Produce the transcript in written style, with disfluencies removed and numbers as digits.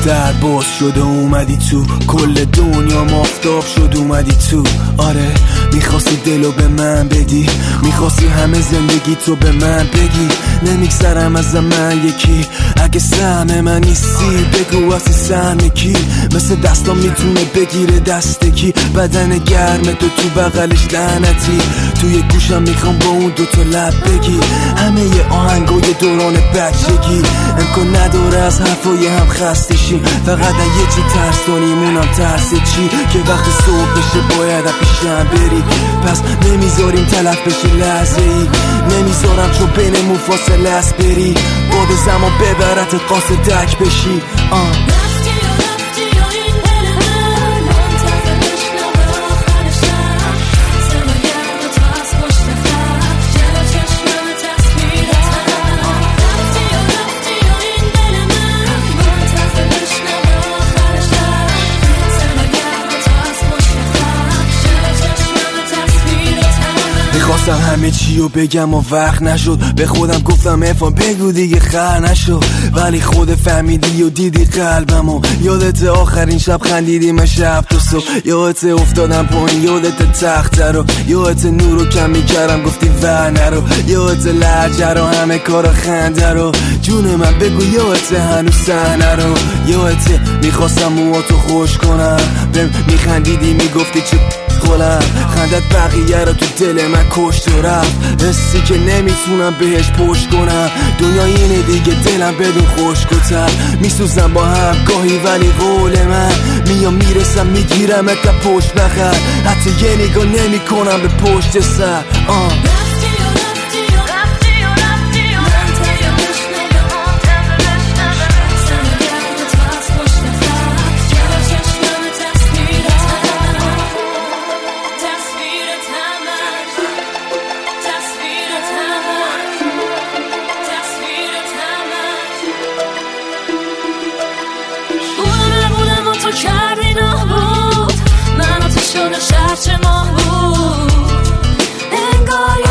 در باز شده اومدی تو، کل دنیا مافتاب شد اومدی تو. آره میخواستی دلو به من بدی، میخواستی همه زندگی تو به من بگی. نمیگذرم از من یکی، اگه سهم من نیستی بگو واسه سهم کی. مثل دستام میتونه بگیره دست کی، بدن گرم تو بغلش لعنتی. توی گوشم میخوام با اون دوتا لب بگی همه ی آهنگای دوران بچگی. امکان نداره از حرفای هم خسته شیم، فقط یه چی ترس داریم اونم ترس چی، که وقت صبح بشه باید پیشم بری. پس نمیذاریم تلف بشه لحظه ای، نمیذارم چون بینمون فاصله است بری. باد زمان ببرت قاصدک بشی. میخواستم همه چی رو بگم و وقت نشد، به خودم گفتم افان بگو دیگه خر نشد. ولی خود فهمیدی و دیدی قلبمو. یادت آخرین شب خندیدیم شب تا صبح، یادت افتادم پایین، یادت تخت رو، یادت نور رو کم میکردم گفتی ور نرو، یادت لهجه رو همه کارا خنده رو. جون من بگو یادت هنوز صحنه رو، یادت میخواستم موهاتو خوش کنم، بهم میخندیدی میگفتی چه خلم، خندت بقیه رو تو دل من کشت و رفت. حسی که نمیتونم بهش پشت کنم، دنیا اینه دیگه دلم بدون خشک و تر. میسوزم با هم گاهی ولی قول من میام میرسم میگیرم تا پشت بخر، حتی یه نگاه نمی کنم به پشت سر. تو کردی نابود، من تو شده شرچ ما بود. انگار